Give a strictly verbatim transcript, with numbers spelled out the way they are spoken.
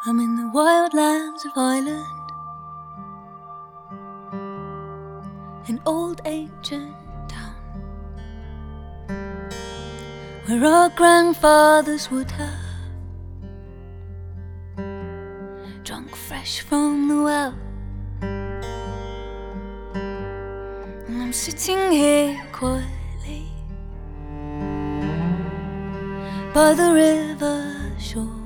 I'm in the wild lands of Ireland, an old ancient town, where our grandfathers would have drunk fresh from the well. And I'm sitting here quietly by the river shore,